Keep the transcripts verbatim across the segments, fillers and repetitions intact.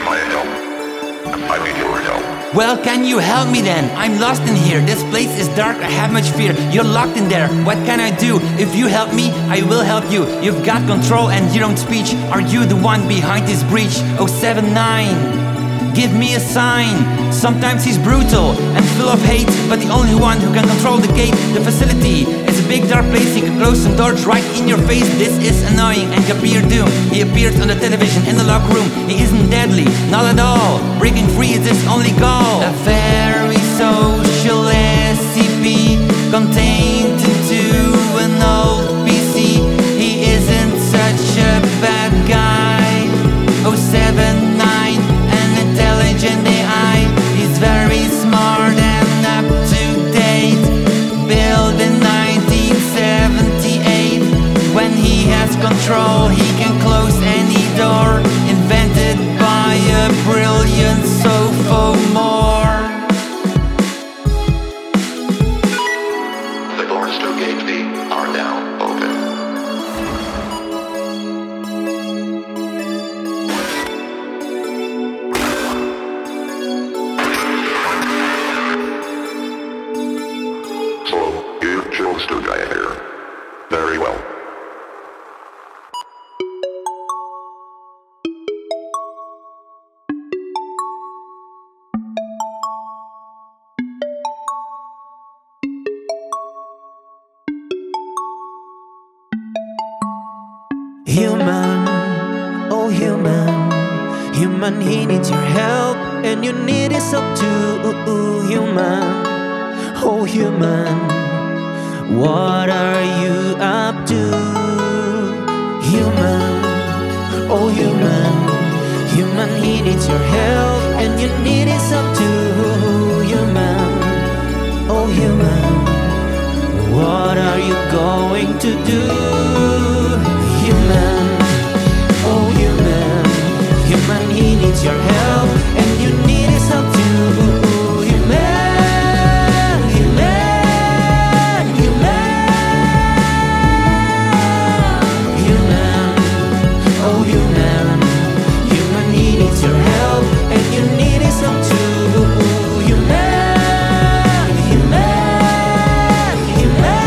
my help. I need your help. Well, can you help me then? I'm lost in here. This place is dark, I have much fear. You're locked in there, what can I do? If you help me, I will help you. You've got control and you don't speech. Are you the one behind this breach? oh seven nine, give me a sign. Sometimes he's brutal and full of hate, but the only one who can control the gate. The facility is a big dark place. He can close some doors right in your face. This is annoying and Kabir Doom. He appears on the television in the locker room. He isn't deadly, not at all. Breaking free is his only goal. A very social S C P contained into an old P C. He isn't such a bad guy. oh seven nine, an intelligent A I. He's very smart and up to date. Built in nineteen seventy-eight. When he has control, he can close any door. Invented by a brilliant sophomore. The doors to gate B are now open. So, you chose to die here. Very well. Human, oh human, human, he needs your help, and you need his help too. Human, oh human, what are you up to? Human, oh human, human, he needs your help, and you need his help too. Human, oh human, what are you going to do? Human, oh human, human, he needs your help, and you need his help too. Human, human, human, human, oh human, human, he needs your help, and you need his help too. Human, human, human.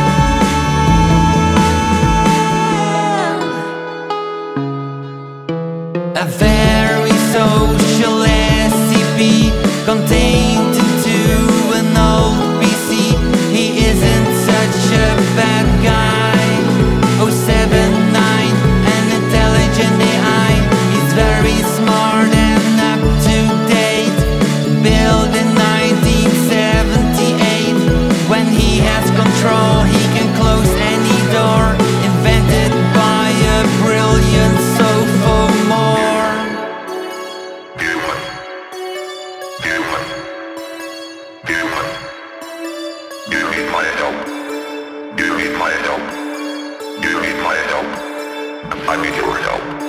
A very social S C P contained into an old P C. He isn't such a bad guy. oh seven nine, an intelligent A I. He's very smart and up to date. Built in nineteen seventy-eight. When he has control, he can close any door. Invented by a brilliant sophomore. Human. Human. Human. You need my help. You need my help. You need my help. I need your help.